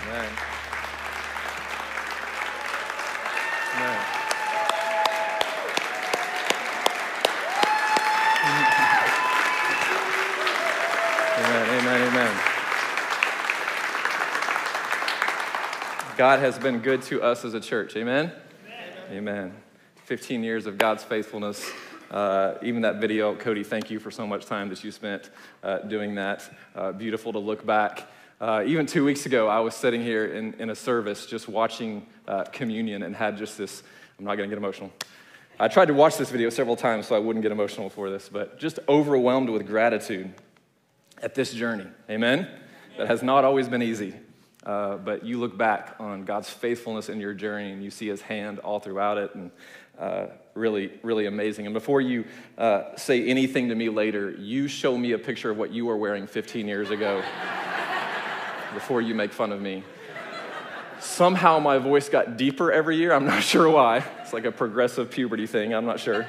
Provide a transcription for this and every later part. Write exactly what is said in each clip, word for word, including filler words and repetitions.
Amen. Amen. Amen, amen, amen. God has been good to us as a church, amen? Amen. Amen. fifteen years of God's faithfulness. Uh, even that video, Cody, thank you for so much time that you spent uh, doing that. Uh, beautiful to look back. Uh, even two weeks ago, I was sitting here in, in a service just watching uh, communion and had just this, I'm not going to get emotional. I tried to watch this video several times so I wouldn't get emotional for this, but just overwhelmed with gratitude at this journey, amen? That has not always been easy, uh, but you look back on God's faithfulness in your journey and you see his hand all throughout it, and uh, really, really amazing. And before you uh, say anything to me later, you show me a picture of what you were wearing fifteen years ago before you make fun of me. Somehow my voice got deeper every year. I'm not sure why. It's like a progressive puberty thing. I'm not sure.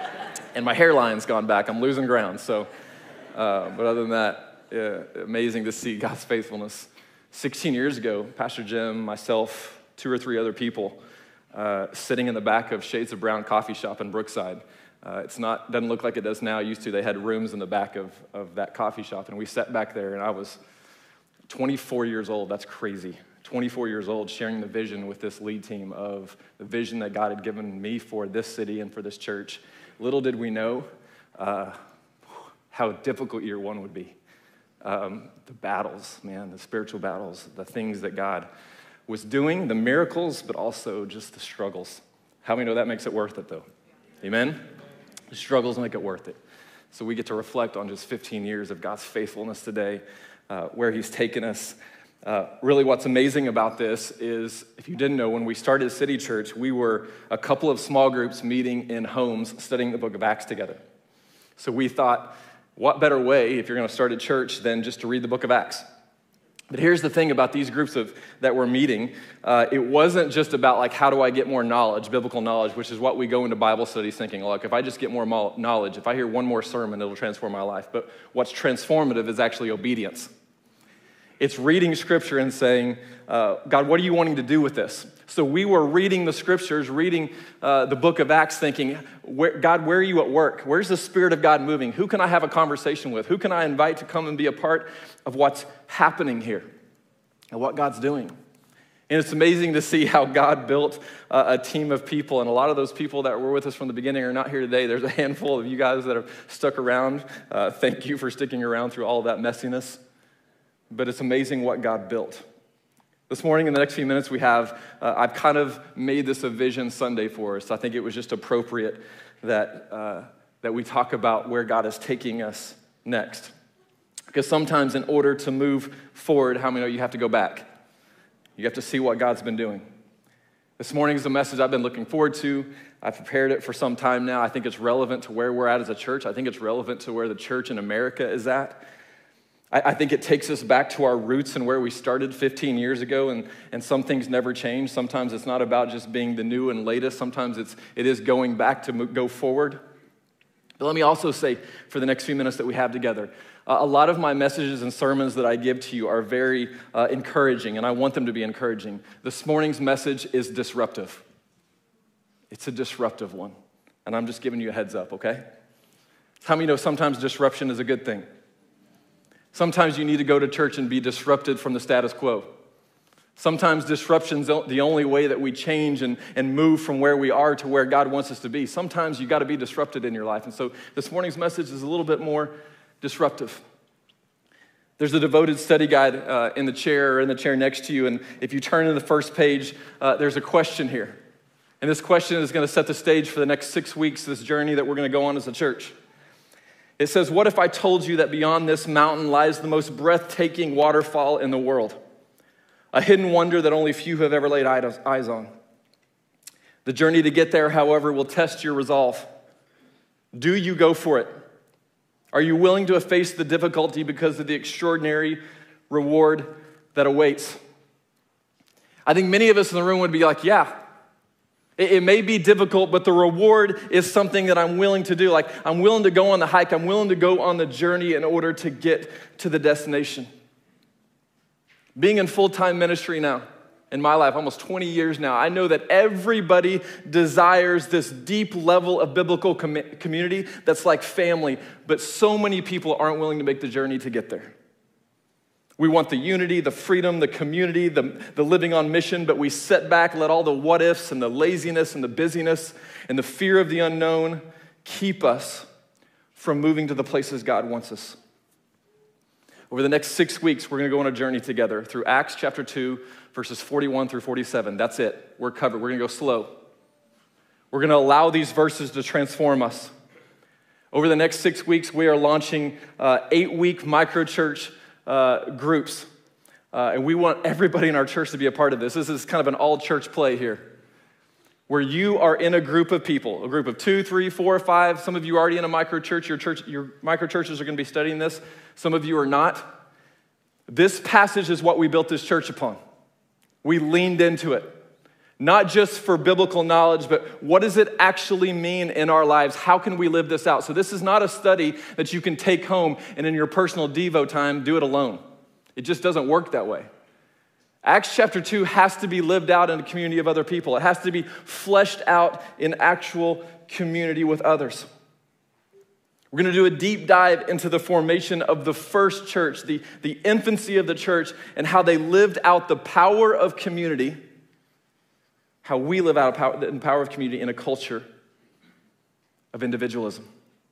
And my hairline's gone back. I'm losing ground. So, uh, but other than that, yeah, amazing to see God's faithfulness. sixteen years ago, Pastor Jim, myself, two or three other people, uh, sitting in the back of Shades of Brown coffee shop in Brookside. Uh, it's not, doesn't look like it does now. It used to. They had rooms in the back of, of that coffee shop, and we sat back there, and I was twenty-four years old. That's crazy. twenty-four years old, sharing the vision with this lead team of the vision that God had given me for this city and for this church. Little did we know uh, how difficult year one would be. Um, the battles, man, the spiritual battles, the things that God was doing, the miracles, but also just the struggles. How many know that makes it worth it, though? Amen? The struggles make it worth it. So we get to reflect on just fifteen years of God's faithfulness today, uh, where he's taken us. Uh, really what's amazing about this is, if you didn't know, when we started City Church, we were a couple of small groups meeting in homes studying the book of Acts together. So we thought, what better way, if you're going to start a church, than just to read the book of Acts? But here's the thing about these groups of that we're meeting. Uh, it wasn't just about, like, how do I get more knowledge, biblical knowledge, which is what we go into Bible studies thinking, look, if I just get more mo- knowledge, if I hear one more sermon, it'll transform my life. But what's transformative is actually obedience. It's reading Scripture and saying, uh, God, what are you wanting to do with this? So we were reading the Scriptures, reading uh, the book of Acts, thinking, where, God, where are you at work? Where's the Spirit of God moving? Who can I have a conversation with? Who can I invite to come and be a part of what's happening here and what God's doing? And it's amazing to see how God built uh, a team of people, and a lot of those people that were with us from the beginning are not here today. There's a handful of you guys that have stuck around. Uh, thank you for sticking around through all of that messiness. But it's amazing what God built. This morning, in the next few minutes we have, uh, I've kind of made this a Vision Sunday for us. I think it was just appropriate that, uh, that we talk about where God is taking us next. Because sometimes in order to move forward, how many know you have to go back? You have to see what God's been doing. This morning is a message I've been looking forward to. I've prepared it for some time now. I think it's relevant to where we're at as a church. I think it's relevant to where the church in America is at. I think it takes us back to our roots and where we started fifteen years ago, and, and some things never change. Sometimes it's not about just being the new and latest. Sometimes it's, it is going back to go forward. But let me also say, for the next few minutes that we have together, uh, a lot of my messages and sermons that I give to you are very uh, encouraging, and I want them to be encouraging. This morning's message is disruptive. It's a disruptive one, and I'm just giving you a heads up, okay? How many know sometimes disruption is a good thing? Sometimes you need to go to church and be disrupted from the status quo. Sometimes disruption's the only way that we change and, and move from where we are to where God wants us to be. Sometimes you got to be disrupted in your life. And so this morning's message is a little bit more disruptive. There's a devoted study guide uh, in the chair or in the chair next to you. And if you turn to the first page, uh, there's a question here. And this question is going to set the stage for the next six weeks, this journey that we're going to go on as a church. It says, what if I told you that beyond this mountain lies the most breathtaking waterfall in the world? A hidden wonder that only few have ever laid eyes on. The journey to get there, however, will test your resolve. Do you go for it? Are you willing to face the difficulty because of the extraordinary reward that awaits? I think many of us in the room would be like, yeah. It may be difficult, but the reward is something that I'm willing to do. Like, I'm willing to go on the hike. I'm willing to go on the journey in order to get to the destination. Being in full-time ministry now, in my life, almost twenty years now, I know that everybody desires this deep level of biblical com- community that's like family, but so many people aren't willing to make the journey to get there. We want the unity, the freedom, the community, the, the living on mission, but we sit back, let all the what ifs and the laziness and the busyness and the fear of the unknown keep us from moving to the places God wants us. Over the next six weeks, we're going to go on a journey together through Acts chapter two, verses forty-one through forty-seven. That's it. We're covered. We're going to go slow. We're going to allow these verses to transform us. Over the next six weeks, we are launching uh, eight-week micro-church uh, groups. Uh, and we want everybody in our church to be a part of this. This is kind of an all-church play here, where you are in a group of people, a group of two, three, four, five. Some of you are already in a micro-church. Your church, your micro-churches are going to be studying this. Some of you are not. This passage is what we built this church upon. We leaned into it, not just for biblical knowledge, but what does it actually mean in our lives? How can we live this out? So this is not a study that you can take home and in your personal Devo time, do it alone. It just doesn't work that way. Acts chapter two has to be lived out in a community of other people. It has to be fleshed out in actual community with others. We're going to do a deep dive into the formation of the first church, the, the infancy of the church, and how they lived out the power of community, how we live out the power of community in a culture of individualism.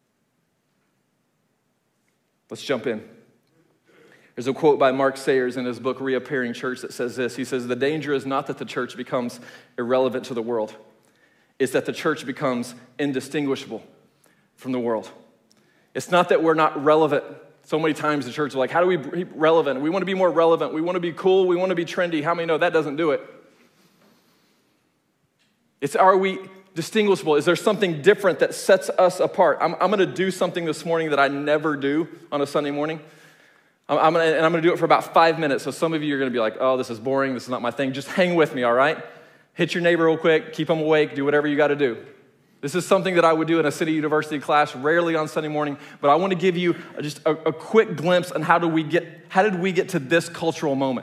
Let's jump in. There's a quote by Mark Sayers in his book, Reappearing Church, that says this. He says, "The danger is not that the church becomes irrelevant to the world. It's that the church becomes indistinguishable from the world." It's not that we're not relevant. So many times the church is like, how do we be relevant? We want to be more relevant. We want to be cool. We want to be trendy. How many know that doesn't do it? It's, are we distinguishable? Is there something different that sets us apart? I'm, I'm going to do something this morning that I never do on a Sunday morning. I'm, I'm gonna, and I'm going to do it for about five minutes. So some of you are going to be like, oh, this is boring. This is not my thing. Just hang with me, all right? Hit your neighbor real quick. Keep them awake. Do whatever you got to do. This is something that I would do in a City University class, rarely on Sunday morning, but I want to give you just a, a quick glimpse on how do we get, how did we get to this cultural moment?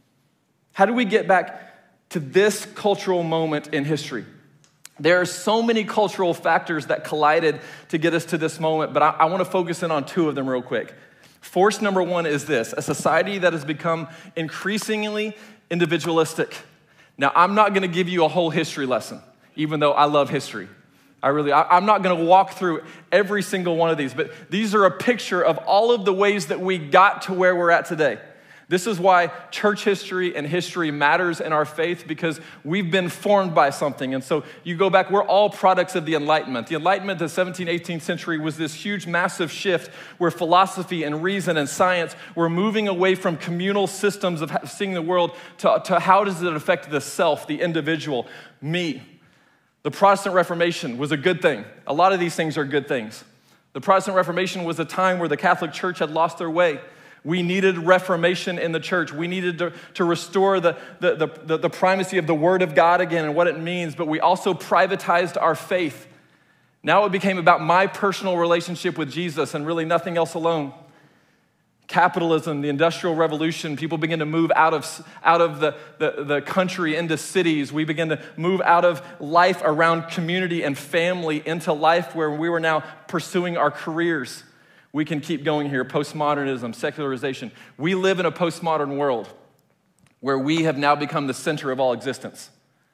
How did we get back to this cultural moment in history? There are so many cultural factors that collided to get us to this moment, but I, I want to focus in on two of them real quick. Force number one is this: a society that has become increasingly individualistic. Now, I'm not going to give you a whole history lesson, even though I love history. I really, I, I'm not going to walk through every single one of these, but these are a picture of all of the ways that we got to where we're at today. This is why church history and history matters in our faith, because we've been formed by something. And so you go back, we're all products of the Enlightenment. The Enlightenment, the seventeenth, eighteenth century, was this huge, massive shift where philosophy and reason and science were moving away from communal systems of seeing the world to, to how does it affect the self, the individual, me. The Protestant Reformation was a good thing. A lot of these things are good things. The Protestant Reformation was a time where the Catholic Church had lost their way. We needed reformation in the church. We needed to, to restore the, the, the, the primacy of the Word of God again and what it means, but we also privatized our faith. Now it became about my personal relationship with Jesus and really nothing else alone. Capitalism, the Industrial Revolution, people begin to move out of, out of the, the, the country into cities. We begin to move out of life around community and family into life where we were now pursuing our careers. We can keep going here. Postmodernism, secularization. We live in a postmodern world where we have now become the center of all existence.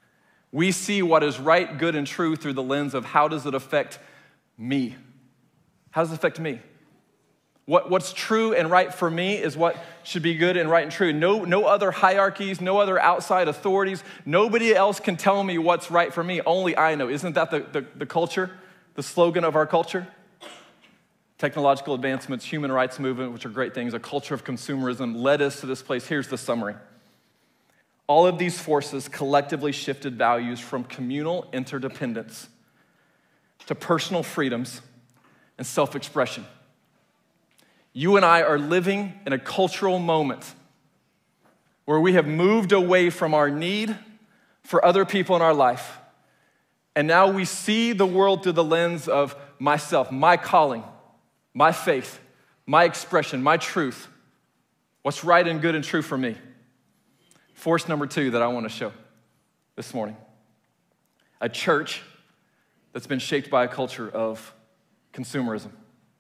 We see what is right, good, and true through the lens of how does it affect me? How does it affect me? What, what's true and right for me is what should be good and right and true. No, no other hierarchies, no other outside authorities. Nobody else can tell me what's right for me. Only I know. Isn't that the, the, the culture, the slogan of our culture? Technological advancements, human rights movement, which are great things, a culture of consumerism led us to this place. Here's the summary. All of these forces collectively shifted values from communal interdependence to personal freedoms and self-expression. You and I are living in a cultural moment where we have moved away from our need for other people in our life. And now we see the world through the lens of myself, my calling, my faith, my expression, my truth. What's right and good and true for me? Force number two that I want to show this morning. A church that's been shaped by a culture of consumerism.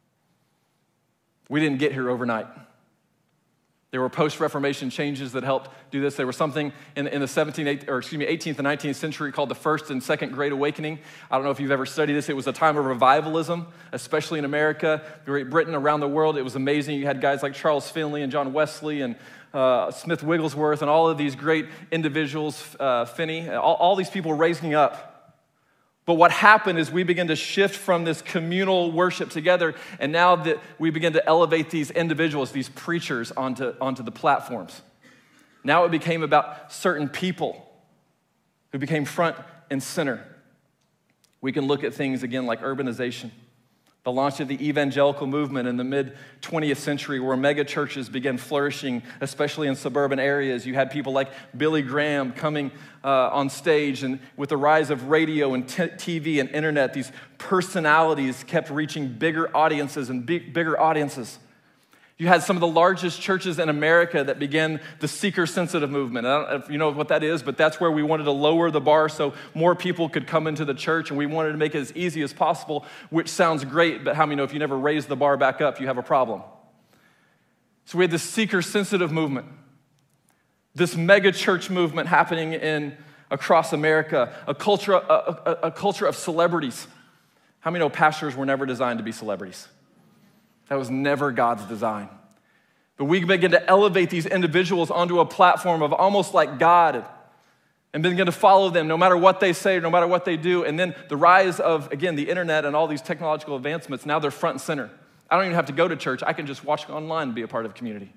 We didn't get here overnight. There were post-Reformation changes that helped do this. There was something in, in the seventeenth, or excuse me, eighteenth and nineteenth century called the First and Second Great Awakening. I don't know if you've ever studied this. It was a time of revivalism, especially in America, Great Britain, around the world. It was amazing. You had guys like Charles Finley and John Wesley and uh, Smith Wigglesworth and all of these great individuals, uh, Finney, all, all these people raising up. But what happened is we began to shift from this communal worship together, and now that we begin to elevate these individuals, these preachers, onto, onto the platforms. Now it became about certain people who became front and center. We can look at things again like urbanization, the launch of the evangelical movement in the mid-twentieth century, where mega churches began flourishing, especially in suburban areas. You had people like Billy Graham coming uh, on stage, and with the rise of radio and t- TV and internet, these personalities kept reaching bigger audiences and big, bigger audiences. You had some of the largest churches in America that began the seeker-sensitive movement. I don't know if you know what that is, but that's where we wanted to lower the bar so more people could come into the church, and we wanted to make it as easy as possible, which sounds great, but how many know if you never raise the bar back up, you have a problem? So we had this seeker-sensitive movement, this mega church movement happening in across America, a culture, a, a, a culture of celebrities. How many know pastors were never designed to be celebrities? That was never God's design. But we begin to elevate these individuals onto a platform of almost like God and begin to follow them no matter what they say, no matter what they do. And then the rise of, again, the internet and all these technological advancements, now they're front and center. I don't even have to go to church. I can just watch online and be a part of community.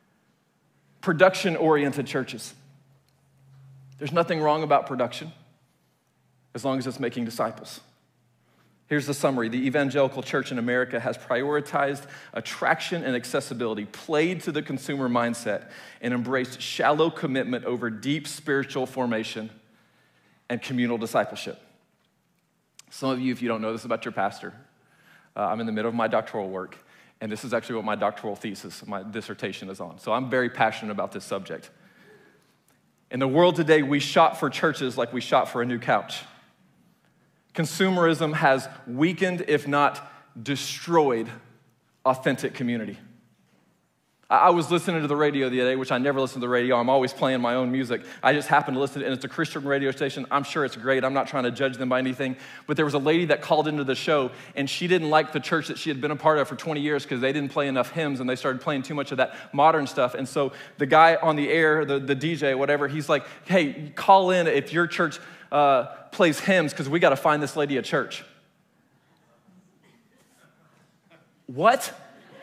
Production-oriented churches. There's nothing wrong about production as long as it's making disciples. Here's the summary. The evangelical church in America has prioritized attraction and accessibility, played to the consumer mindset, and embraced shallow commitment over deep spiritual formation and communal discipleship. Some of you, if you don't know this about your pastor, uh, I'm in the middle of my doctoral work, and this is actually what my doctoral thesis, my dissertation is on. So I'm very passionate about this subject. In the world today, we shop for churches like we shop for a new couch. Consumerism has weakened, if not destroyed, authentic community. I was listening to the radio the other day, which I never listen to the radio. I'm always playing my own music. I just happened to listen, and it's a Christian radio station. I'm sure it's great. I'm not trying to judge them by anything. But there was a lady that called into the show, and she didn't like the church that she had been a part of for twenty years because they didn't play enough hymns, and they started playing too much of that modern stuff. And so the guy on the air, the, the D J, whatever, he's like, hey, call in if your church uh, plays hymns because we got to find this lady a church. What?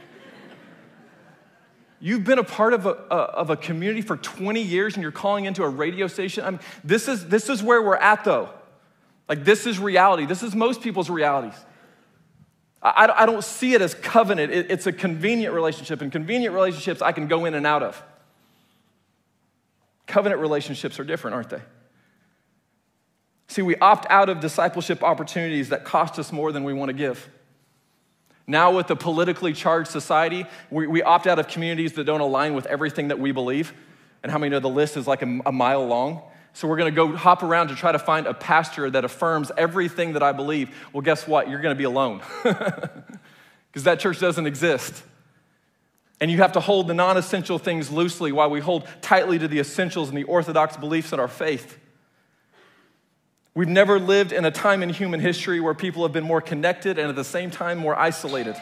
You've been a part of a, of a community for twenty years and you're calling into a radio station? I mean, this is, this is where we're at, though. Like, this is reality. This is most people's realities. I, I don't see it as covenant. It, it's a convenient relationship, and convenient relationships I can go in and out of. Covenant relationships are different, aren't they? See, we opt out of discipleship opportunities that cost us more than we want to give. Now with the politically charged society, we, we opt out of communities that don't align with everything that we believe. And how many know the list is like a, a mile long? So we're going to go hop around to try to find a pastor that affirms everything that I believe. Well, guess what? You're going to be alone because that church doesn't exist. And you have to hold the non-essential things loosely while we hold tightly to the essentials and the orthodox beliefs in our faith. We've never lived in a time in human history where people have been more connected and at the same time more isolated.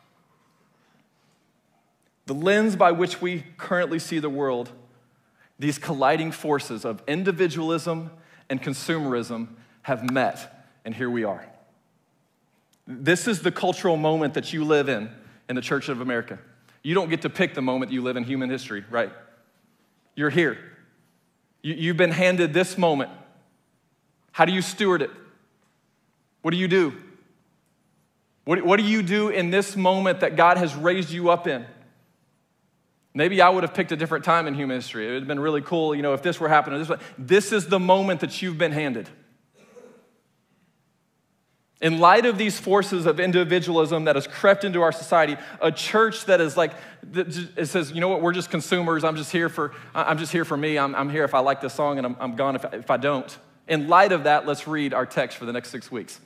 The lens by which we currently see the world, these colliding forces of individualism and consumerism have met, and here we are. This is the cultural moment that you live in in the Church of America. You don't get to pick the moment you live in human history, right? You're here. You, you've been handed this moment. How do you steward it? What do you do? What, what do you do in this moment that God has raised you up in? Maybe I would have picked a different time in human history. It would have been really cool, you know, if this were happening this way. This is the moment that you've been handed. In light of these forces of individualism that has crept into our society, a church that is like, it says, you know what, we're just consumers. I'm just here for, I'm just here for me. I'm, I'm here if I like this song, and I'm, I'm gone if, if I don't. In light of that, let's read our text for the next six weeks.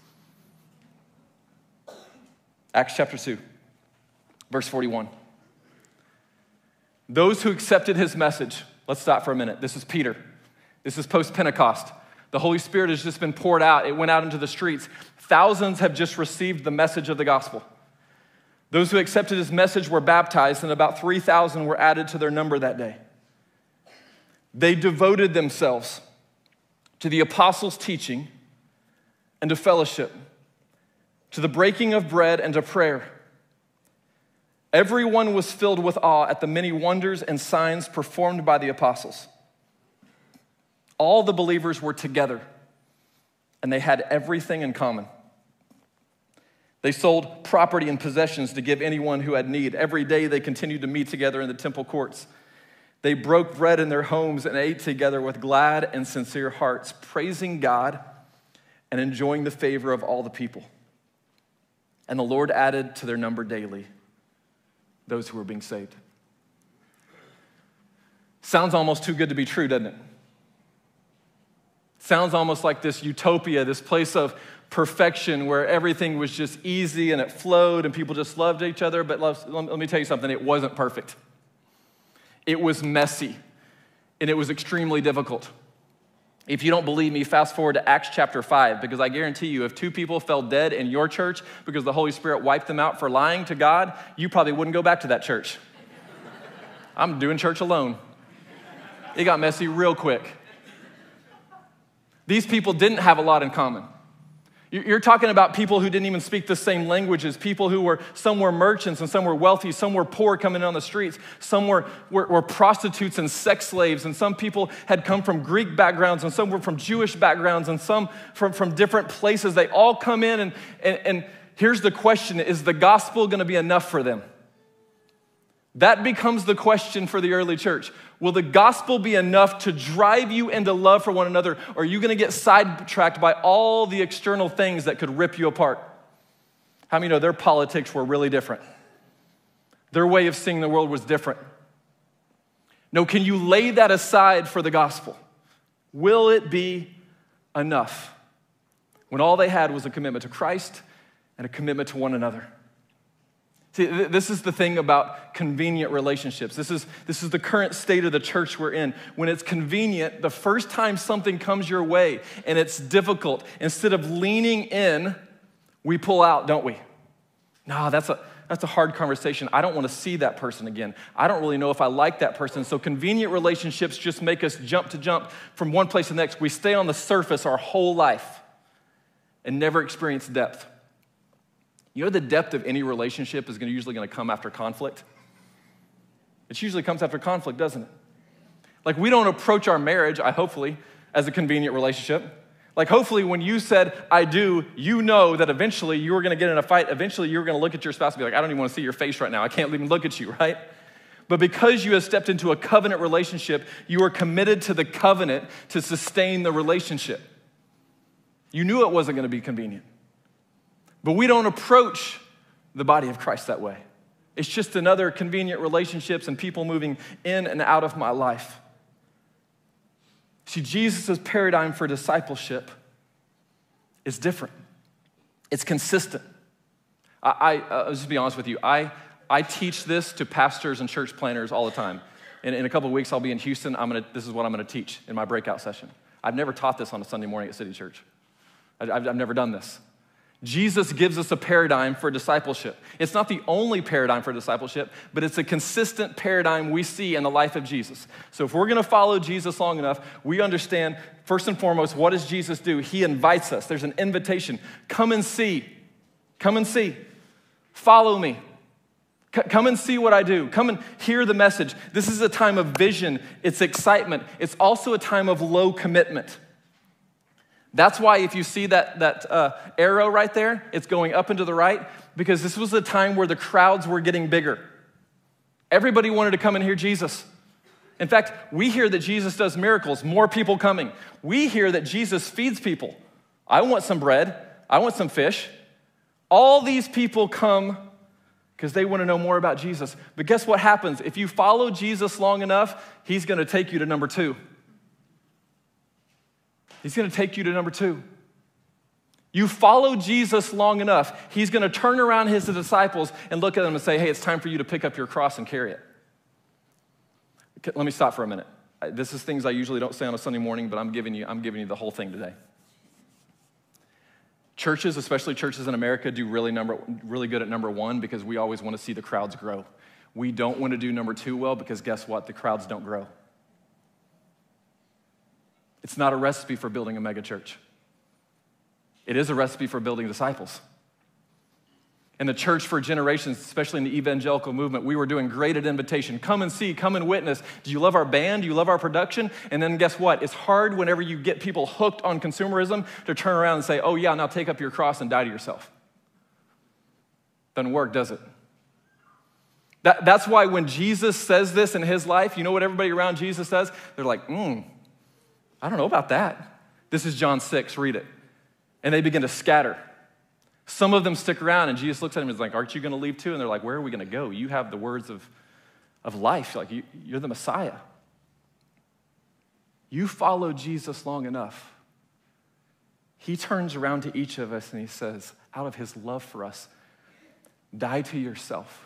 Acts chapter two, verse forty-one. Those who accepted his message, let's stop for a minute. This is Peter. This is post-Pentecost. The Holy Spirit has just been poured out. It went out into the streets. Thousands have just received the message of the gospel. Those who accepted his message were baptized, and about three thousand were added to their number that day. They devoted themselves to the apostles' teaching and to fellowship, to the breaking of bread and to prayer. Everyone was filled with awe at the many wonders and signs performed by the apostles. All the believers were together, and they had everything in common. They sold property and possessions to give anyone who had need. Every day they continued to meet together in the temple courts. They broke bread in their homes and ate together with glad and sincere hearts, praising God and enjoying the favor of all the people. And the Lord added to their number daily those who were being saved. Sounds almost too good to be true, doesn't it? Sounds almost like this utopia, this place of perfection where everything was just easy and it flowed and people just loved each other. But let me tell you something, it wasn't perfect. It was messy and it was extremely difficult. If you don't believe me, fast forward to Acts chapter five, because I guarantee you if two people fell dead in your church because the Holy Spirit wiped them out for lying to God, you probably wouldn't go back to that church. I'm doing church alone. It got messy real quick. These people didn't have a lot in common. You're talking about people who didn't even speak the same languages, people who were, some were merchants and some were wealthy, some were poor coming in on the streets, some were, were, were prostitutes and sex slaves, and some people had come from Greek backgrounds, and some were from Jewish backgrounds, and some from, from different places. They all come in, and, and, and here's the question, is the gospel gonna be enough for them? That becomes the question for the early church. Will the gospel be enough to drive you into love for one another, or are you gonna get sidetracked by all the external things that could rip you apart? How many know their politics were really different? Their way of seeing the world was different. No, can you lay that aside for the gospel? Will it be enough when all they had was a commitment to Christ and a commitment to one another? See, this is the thing about convenient relationships. This is, this is the current state of the church we're in. When it's convenient, the first time something comes your way and it's difficult, instead of leaning in, we pull out, don't we? No, that's a, that's a hard conversation. I don't want to see that person again. I don't really know if I like that person. So convenient relationships just make us jump to jump from one place to the next. We stay on the surface our whole life and never experience depth. You know the depth of any relationship is gonna, usually going to come after conflict? It usually comes after conflict, doesn't it? Like we don't approach our marriage, I hopefully, as a convenient relationship. Like hopefully when you said, I do, you know that eventually you were going to get in a fight. Eventually you were going to look at your spouse and be like, I don't even want to see your face right now. I can't even look at you, right? But because you have stepped into a covenant relationship, you are committed to the covenant to sustain the relationship. You knew it wasn't going to be convenient. But we don't approach the body of Christ that way. It's just another convenient relationships and people moving in and out of my life. See, Jesus' paradigm for discipleship is different. It's consistent. I, I uh, I'll just be honest with you. I, I teach this to pastors and church planners all the time. In, in a couple of weeks, I'll be in Houston. I'm gonna, this is what I'm gonna teach in my breakout session. I've never taught this on a Sunday morning at City Church. I, I've, I've never done this. Jesus gives us a paradigm for discipleship. It's not the only paradigm for discipleship, but it's a consistent paradigm we see in the life of Jesus. So if we're gonna follow Jesus long enough, we understand, first and foremost, what does Jesus do? He invites us. There's an invitation. Come and see. Come and see. Follow me. C- come and see what I do. Come and hear the message. This is a time of vision. It's excitement. It's also a time of low commitment. That's why if you see that, that uh, arrow right there, it's going up and to the right, because this was a time where the crowds were getting bigger. Everybody wanted to come and hear Jesus. In fact, we hear that Jesus does miracles, more people coming. We hear that Jesus feeds people. I want some bread. I want some fish. All these people come because they want to know more about Jesus. But guess what happens? If you follow Jesus long enough, he's going to take you to number two. He's going to take you to number two. You follow Jesus long enough, he's going to turn around his disciples and look at them and say, hey, it's time for you to pick up your cross and carry it. Okay, let me stop for a minute. This is things I usually don't say on a Sunday morning, but I'm giving you, I'm giving you the whole thing today. Churches, especially churches in America, do really, number, really good at number one because we always want to see the crowds grow. We don't want to do number two well because guess what? The crowds don't grow. It's not a recipe for building a mega church. It is a recipe for building disciples. In the church for generations, especially in the evangelical movement, we were doing great at invitation. Come and see, come and witness. Do you love our band? Do you love our production? And then guess what? It's hard whenever you get people hooked on consumerism to turn around and say, oh yeah, now take up your cross and die to yourself. Doesn't work, does it? That, that's why when Jesus says this in his life, you know what everybody around Jesus says? They're like, hmm, I don't know about that. This is John six, read it. And they begin to scatter. Some of them stick around, and Jesus looks at them and is like, aren't you going to leave too? And they're like, where are we going to go? You have the words of, of life. Like, you, you're the Messiah. You follow Jesus long enough. He turns around to each of us and he says, out of his love for us, die to yourself.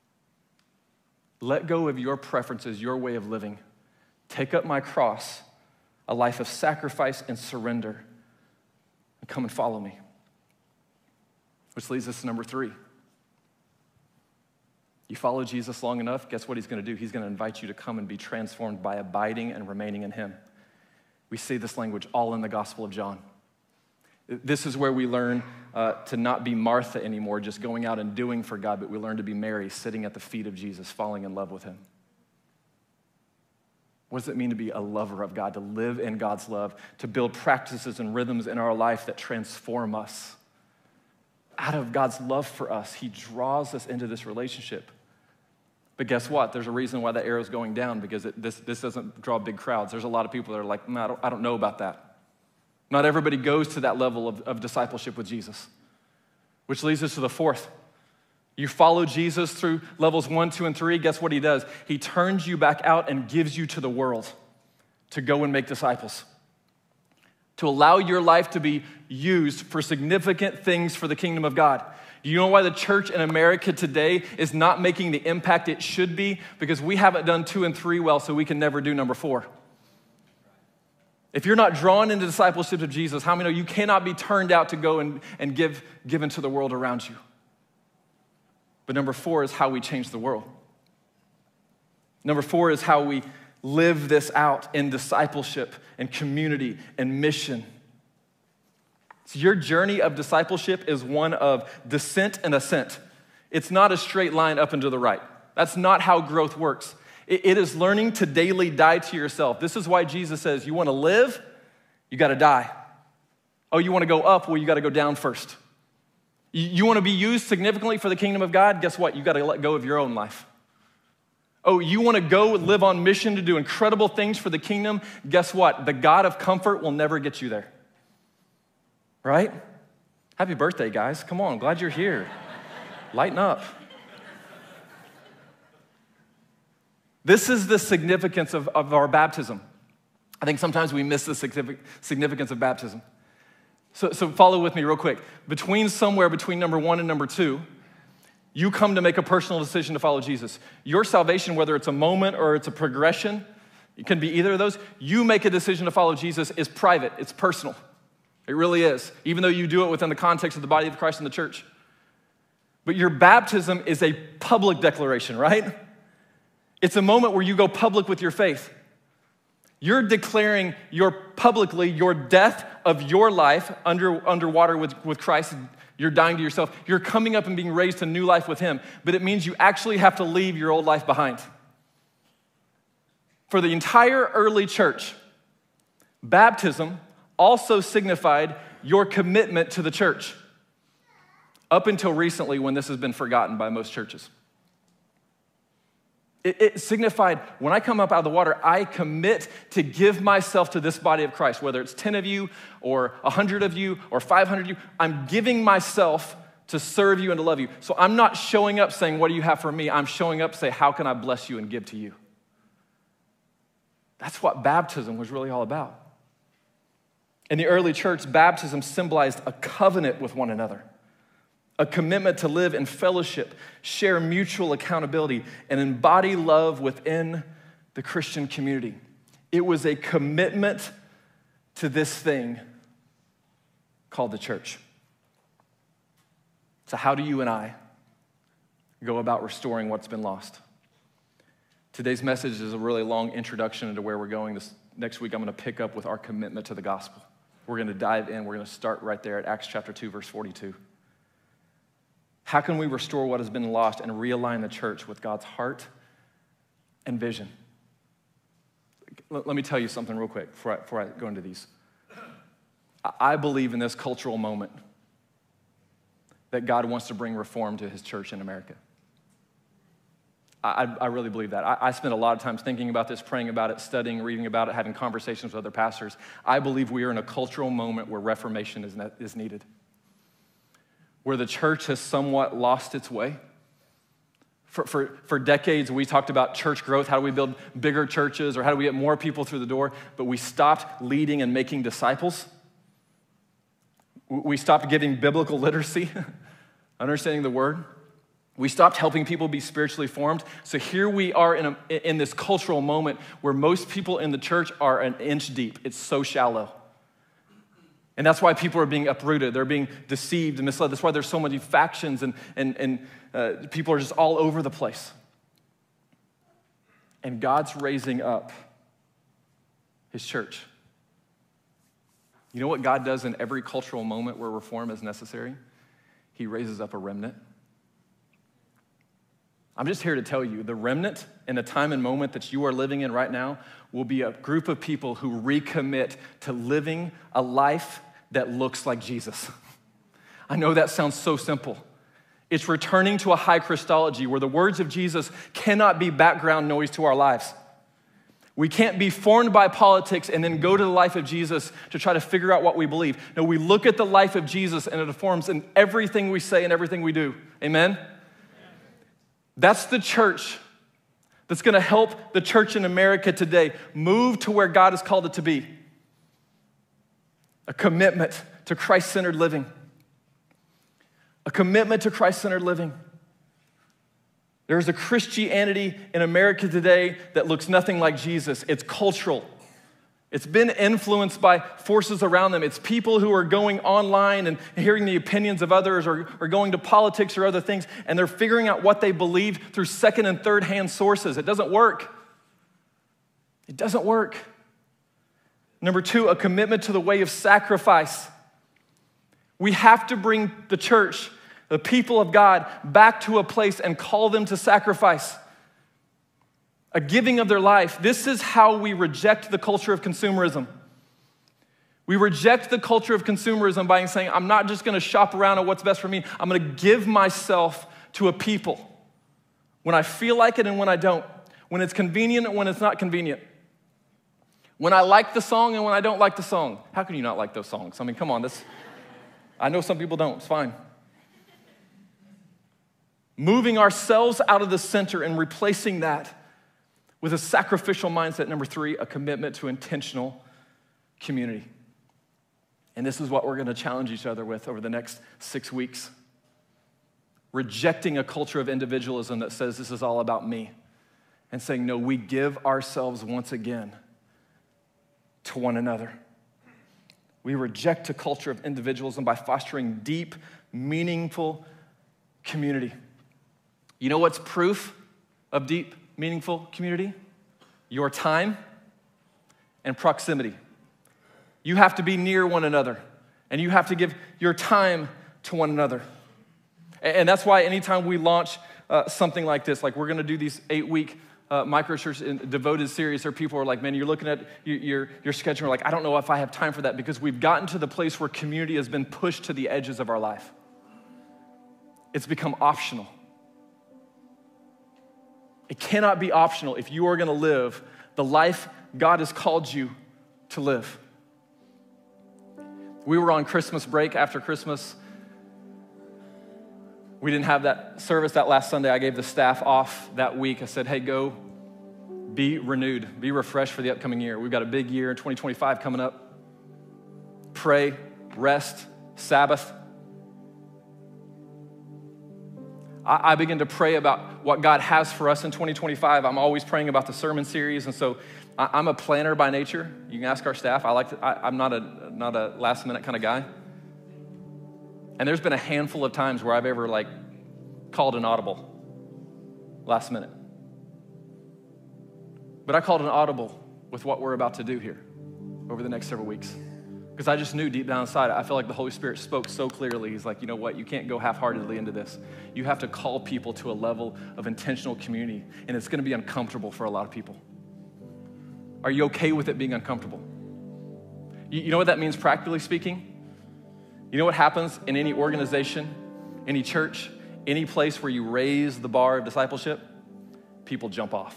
Let go of your preferences, your way of living. Take up my cross, a life of sacrifice and surrender, and come and follow me. Which leads us to number three. You follow Jesus long enough, guess what he's going to do? He's going to invite you to come and be transformed by abiding and remaining in him. We see this language all in the Gospel of John. This is where we learn uh, to not be Martha anymore, just going out and doing for God, but we learn to be Mary, sitting at the feet of Jesus, falling in love with him. What does it mean to be a lover of God, to live in God's love, to build practices and rhythms in our life that transform us? Out of God's love for us, he draws us into this relationship. But guess what? There's a reason why that arrow's going down, because it, this, this doesn't draw big crowds. There's a lot of people that are like, no, I don't, I don't know about that. Not everybody goes to that level of, of discipleship with Jesus. Which leads us to the fourth. You follow Jesus through levels one, two, and three. Guess what he does? He turns you back out and gives you to the world to go and make disciples. To allow your life to be used for significant things for the kingdom of God. Do you know why the church in America today is not making the impact it should be? Because we haven't done two and three well, so we can never do number four. If you're not drawn into discipleship of Jesus, how many know you cannot be turned out to go and, and give given to the world around you? But number four is how we change the world. Number four is how we live this out in discipleship and community and mission. So your journey of discipleship is one of descent and ascent. It's not a straight line up and to the right. That's not how growth works. It, it is learning to daily die to yourself. This is why Jesus says, you want to live, you got to die. Oh, you want to go up? Well, you got to go down first. You, you want to be used significantly for the kingdom of God? Guess what? You got to let go of your own life. Oh, you want to go live on mission to do incredible things for the kingdom? Guess what? The God of comfort will never get you there. Right? Happy birthday, guys. Come on, glad you're here. Lighten up. This is the significance of, of our baptism. I think sometimes we miss the significance of baptism. So, so follow with me real quick. Between somewhere between number one and number two, you come to make a personal decision to follow Jesus. Your salvation, whether it's a moment or it's a progression, it can be either of those. You make a decision to follow Jesus is private. It's personal. It really is, even though you do it within the context of the body of Christ in the church. But your baptism is a public declaration, right? It's a moment where you go public with your faith. You're declaring your publicly your death of your life under underwater with, with Christ. You're dying to yourself. You're coming up and being raised to new life with him. But it means you actually have to leave your old life behind. For the entire early church, baptism also signified your commitment to the church. Up until recently, when this has been forgotten by most churches. It, it signified, when I come up out of the water, I commit to give myself to this body of Christ, whether it's ten of you or one hundred of you or five hundred of you. I'm giving myself to serve you and to love you. So I'm not showing up saying, what do you have for me? I'm showing up to say, how can I bless you and give to you? That's what baptism was really all about. In the early church, baptism symbolized a covenant with one another, a commitment to live in fellowship, share mutual accountability, and embody love within the Christian community. It was a commitment to this thing called the church. So how do you and I go about restoring what's been lost? Today's message is a really long introduction into where we're going. This next week, I'm going to pick up with our commitment to the gospel. We're going to dive in. We're going to start right there at Acts chapter two, verse forty-two. How can we restore what has been lost and realign the church with God's heart and vision? Let me tell you something real quick before I, before I go into these. I believe in this cultural moment that God wants to bring reform to his church in America. I, I really believe that. I, I spent a lot of times thinking about this, praying about it, studying, reading about it, having conversations with other pastors. I believe we are in a cultural moment where reformation is, ne- is needed, where the church has somewhat lost its way. For, for, for decades, we talked about church growth. How do we build bigger churches, or how do we get more people through the door? But we stopped leading and making disciples. We stopped giving biblical literacy, understanding the word. We stopped helping people be spiritually formed. So here we are in, a, in this cultural moment where most people in the church are an inch deep. It's so shallow. And that's why people are being uprooted. They're being deceived and misled. That's why there's so many factions and, and, and uh, people are just all over the place. And God's raising up his church. You know what God does in every cultural moment where reform is necessary? He raises up a remnant. I'm just here to tell you, the remnant in the time and moment that you are living in right now will be a group of people who recommit to living a life that looks like Jesus. I know that sounds so simple. It's returning to a high Christology where the words of Jesus cannot be background noise to our lives. We can't be formed by politics and then go to the life of Jesus to try to figure out what we believe. No, we look at the life of Jesus and it informs in everything we say and everything we do. Amen? That's the church that's going to help the church in America today move to where God has called it to be. A commitment to Christ-centered living. A commitment to Christ-centered living. There's a Christianity in America today that looks nothing like Jesus. It's cultural. It's been influenced by forces around them. It's people who are going online and hearing the opinions of others, or, or going to politics or other things, and they're figuring out what they believe through second and third hand sources. It doesn't work. It doesn't work. Number two, a commitment to the way of sacrifice. We have to bring the church, the people of God, back to a place and call them to sacrifice. A giving of their life. This is how we reject the culture of consumerism. We reject the culture of consumerism by saying, I'm not just going to shop around at what's best for me. I'm going to give myself to a people when I feel like it and when I don't, when it's convenient and when it's not convenient, when I like the song and when I don't like the song. How can you not like those songs? I mean, come on. This, I know some people don't. It's fine. Moving ourselves out of the center and replacing that with a sacrificial mindset. Number three, a commitment to intentional community. And this is what we're going to challenge each other with over the next six weeks. Rejecting a culture of individualism that says this is all about me, and saying, no, we give ourselves once again to one another. We reject a culture of individualism by fostering deep, meaningful community. You know what's proof of deep, meaningful community? Your time and proximity. You have to be near one another, and you have to give your time to one another. And that's why anytime we launch uh, something like this, like we're gonna do these eight-week uh, microchurch devoted series, there are people who are like, man, you're looking at your, your, your schedule, like, I don't know if I have time for that, because we've gotten to the place where community has been pushed to the edges of our life. It's become optional. It cannot be optional if you are gonna live the life God has called you to live. We were on Christmas break after Christmas. We didn't have that service that last Sunday. I gave the staff off that week. I said, hey, go be renewed, be refreshed for the upcoming year. We've got a big year in twenty twenty-five coming up. Pray, rest, Sabbath. I, I begin to pray about what God has for us in twenty twenty-five. I'm always praying about the sermon series, and so I, I'm a planner by nature. You can ask our staff. I like to, I, I'm not a not a last minute kind of guy. And there's been a handful of times where I've ever like called an audible last minute. But I called an audible with what we're about to do here over the next several weeks. Because I just knew deep down inside, I feel like the Holy Spirit spoke so clearly. He's like, you know what? You can't go half-heartedly into this. You have to call people to a level of intentional community, and it's gonna be uncomfortable for a lot of people. Are you okay with it being uncomfortable? You, you know what that means practically speaking? You know what happens in any organization, any church, any place where you raise the bar of discipleship? People jump off.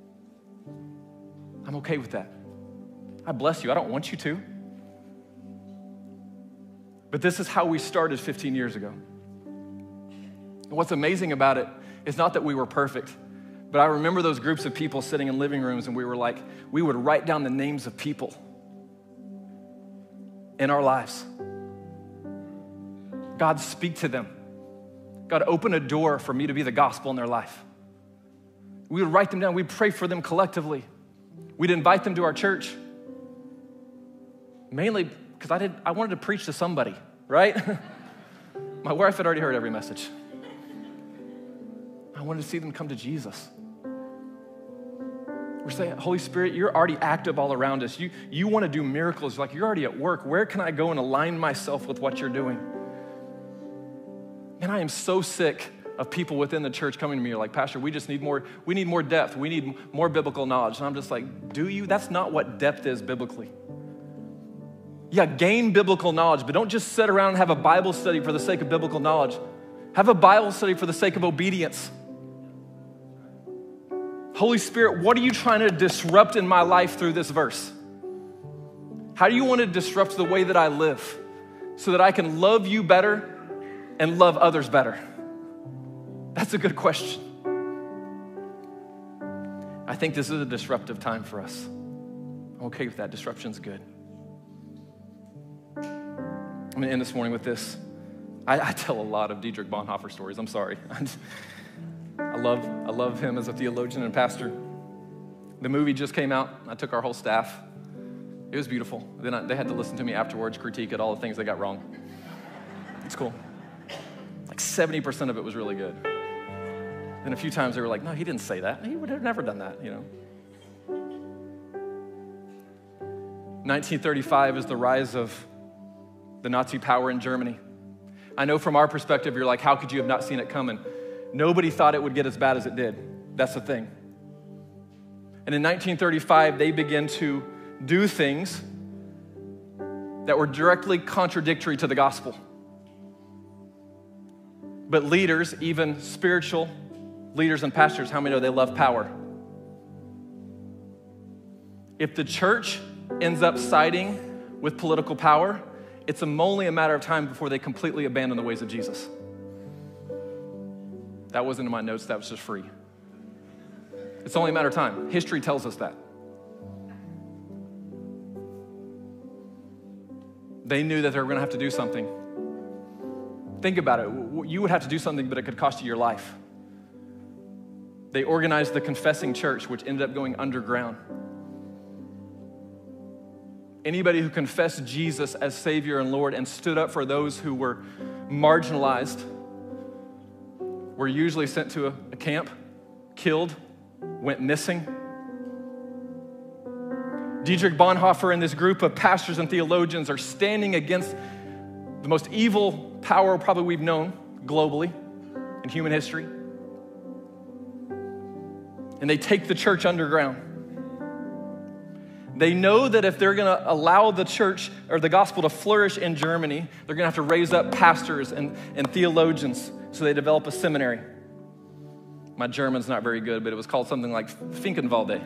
I'm okay with that. I bless you. I don't want you to. But this is how we started fifteen years ago. And what's amazing about it is not that we were perfect, but I remember those groups of people sitting in living rooms and we were like, we would write down the names of people in our lives. God, speak to them. God, open a door for me to be the gospel in their life. We would write them down. We'd pray for them collectively. We'd invite them to our church. Mainly because I did. I wanted to preach to somebody, right? My wife had already heard every message. I wanted to see them come to Jesus. We're saying, Holy Spirit, you're already active all around us. You, you want to do miracles. Like, you're already at work. Where can I go and align myself with what you're doing? And I am so sick of people within the church coming to me like, Pastor, we just need more, we need more depth. We need more biblical knowledge. And I'm just like, do you? That's not what depth is biblically. Yeah, gain biblical knowledge, but don't just sit around and have a Bible study for the sake of biblical knowledge. Have a Bible study for the sake of obedience. Holy Spirit, what are you trying to disrupt in my life through this verse? How do you want to disrupt the way that I live so that I can love you better and love others better? That's a good question. I think this is a disruptive time for us. I'm okay with that. Disruption's good. I'm gonna end this morning with this. I, I tell a lot of Dietrich Bonhoeffer stories. I'm sorry. I, just, I love I love him as a theologian and pastor. The movie just came out. I took our whole staff. It was beautiful. Then I, they had to listen to me afterwards, critique at all the things they got wrong. It's cool. Like seventy percent of it was really good. Then a few times they were like, no, he didn't say that. He would have never done that, you know. nineteen thirty-five is the rise of the Nazi power in Germany. I know from our perspective, you're like, how could you have not seen it coming? Nobody thought it would get as bad as it did. That's the thing. And in nineteen thirty-five, they began to do things that were directly contradictory to the gospel. But leaders, even spiritual leaders and pastors, how many know they love power? If the church ends up siding with political power, it's only a matter of time before they completely abandon the ways of Jesus. That wasn't in my notes, that was just free. It's only a matter of time. History tells us that. They knew that they were gonna have to do something. Think about it. You would have to do something, but it could cost you your life. They organized the Confessing Church, which ended up going underground. Anybody who confessed Jesus as Savior and Lord and stood up for those who were marginalized were usually sent to a, a camp, killed, went missing. Dietrich Bonhoeffer and this group of pastors and theologians are standing against the most evil power probably we've known globally in human history. And they take the church underground. They know that if they're gonna allow the church or the gospel to flourish in Germany, they're gonna have to raise up pastors and, and theologians, so they develop a seminary. My German's not very good, but it was called something like Finkenwalde.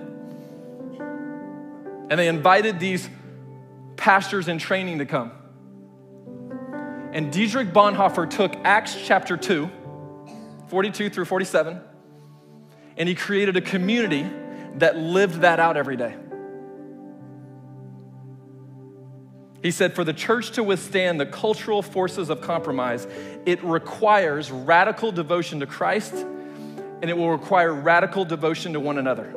And they invited these pastors in training to come. And Dietrich Bonhoeffer took Acts chapter two, forty-two through forty-seven, and he created a community that lived that out every day. He said, for the church to withstand the cultural forces of compromise, it requires radical devotion to Christ, and it will require radical devotion to one another.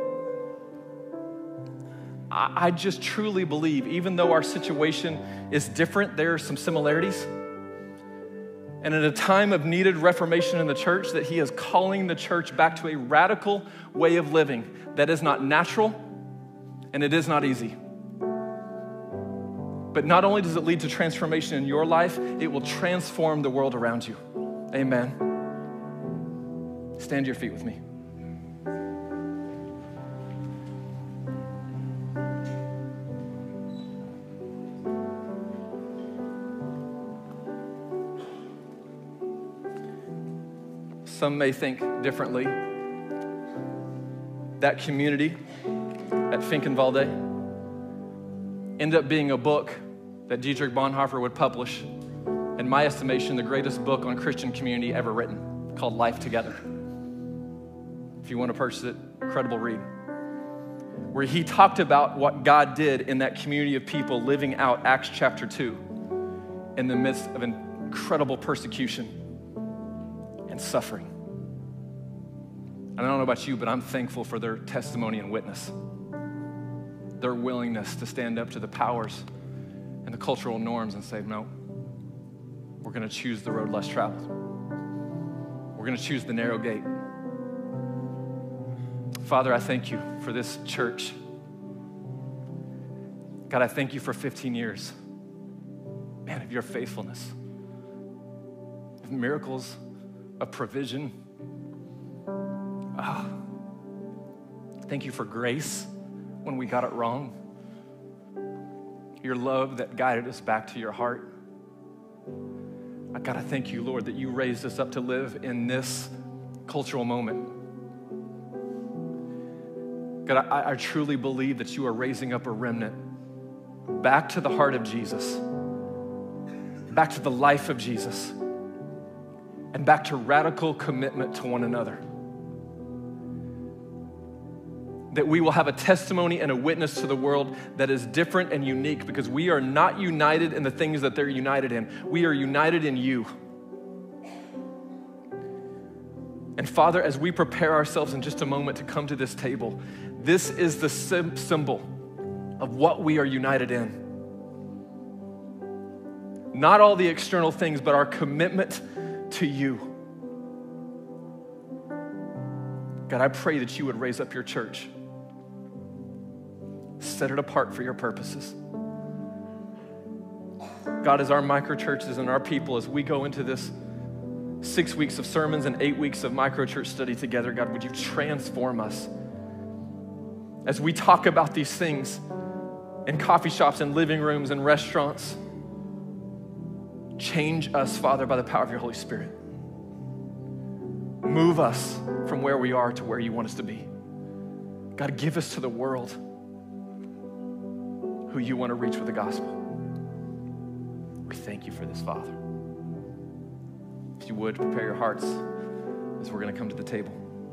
I just truly believe, even though our situation is different, there are some similarities. And at a time of needed reformation in the church, that he is calling the church back to a radical way of living that is not natural and it is not easy. But not only does it lead to transformation in your life, it will transform the world around you. Amen. Stand to your feet with me. Some may think differently. That community at Finkenwalde ended up being a book that Dietrich Bonhoeffer would publish, in my estimation, the greatest book on Christian community ever written, called Life Together. If you want to purchase it, incredible read. Where he talked about what God did in that community of people living out Acts chapter two in the midst of incredible persecution and suffering. I don't know about you, but I'm thankful for their testimony and witness. Their willingness to stand up to the powers and the cultural norms and say, no, we're gonna choose the road less traveled. We're gonna choose the narrow gate. Father, I thank you for this church. God, I thank you for fifteen years, man, of your faithfulness, of miracles, of provision. Oh, thank you for grace when we got it wrong. Your love that guided us back to your heart. I gotta thank you, Lord, that you raised us up to live in this cultural moment. God, I, I truly believe that you are raising up a remnant back to the heart of Jesus, back to the life of Jesus, and back to radical commitment to one another. That we will have a testimony and a witness to the world that is different and unique, because we are not united in the things that they're united in. We are united in you. And Father, as we prepare ourselves in just a moment to come to this table, this is the sim- symbol of what we are united in. Not all the external things, but our commitment to you. God, I pray that you would raise up your church. Set it apart for your purposes. God, as our microchurches and our people, as we go into this six weeks of sermons and eight weeks of microchurch study together, God, would you transform us? As we talk about these things in coffee shops and living rooms and restaurants, change us, Father, by the power of your Holy Spirit. Move us from where we are to where you want us to be. God, give us to the world who you want to reach with the gospel. We thank you for this, Father. If you would, prepare your hearts as we're going to come to the table.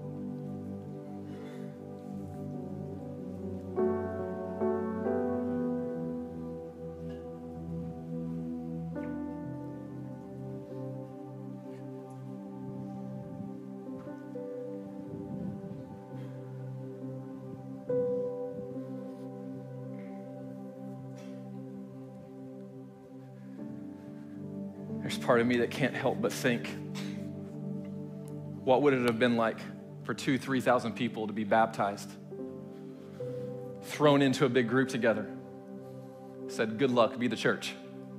There's part of me that can't help but think, what would it have been like for two, three thousand people to be baptized, thrown into a big group together, said, good luck, be the church.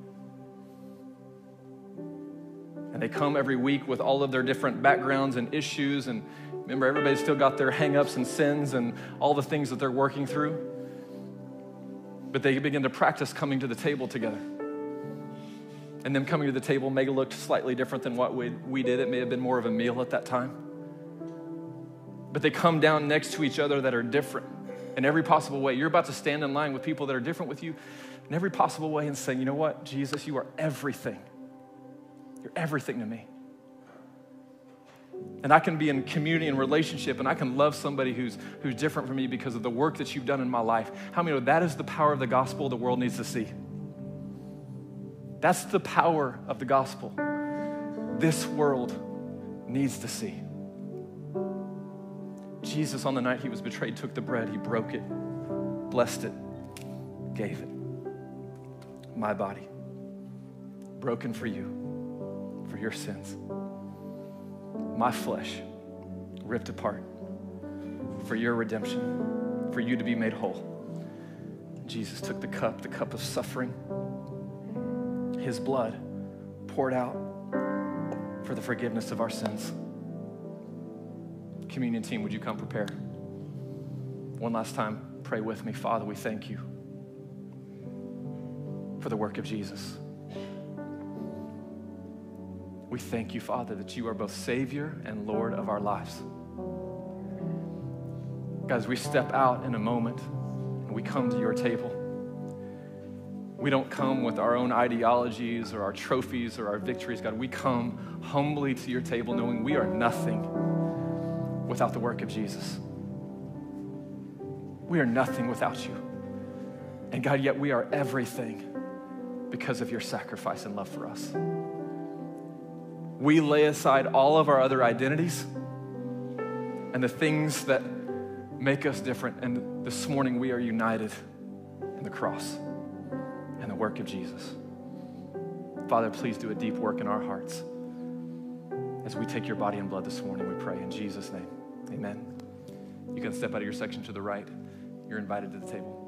And they come every week with all of their different backgrounds and issues, and remember, everybody's still got their hang-ups and sins and all the things that they're working through. But they begin to practice coming to the table together. And them coming to the table may have looked slightly different than what we, we did. It may have been more of a meal at that time. but they come down next to each other that are different in every possible way. You're about to stand in line with people that are different with you in every possible way and say, you know what, Jesus, you are everything. You're everything to me. And I can be in community and relationship, and I can love somebody who's, who's different from me because of the work that you've done in my life. How many know that is the power of the gospel the world needs to see? That's the power of the gospel this world needs to see. Jesus, on the night he was betrayed, took the bread, he broke it, blessed it, gave it. My body, broken for you, for your sins. My flesh, ripped apart for your redemption, for you to be made whole. Jesus took the cup, the cup of suffering, his blood poured out for the forgiveness of our sins. Communion team, would you come prepare? One last time, pray with me. Father, we thank you for the work of Jesus. We thank you, Father, that you are both Savior and Lord of our lives. Guys, we step out in a moment and we come to your table. We don't come with our own ideologies or our trophies or our victories, God. We come humbly to your table knowing we are nothing without the work of Jesus. We are nothing without you. And God, yet we are everything because of your sacrifice and love for us. We lay aside all of our other identities and the things that make us different. And this morning we are united in the cross and the work of Jesus. Father, please do a deep work in our hearts as we take your body and blood this morning, we pray in Jesus' name. Amen. You can step out of your section to the right. You're invited to the table.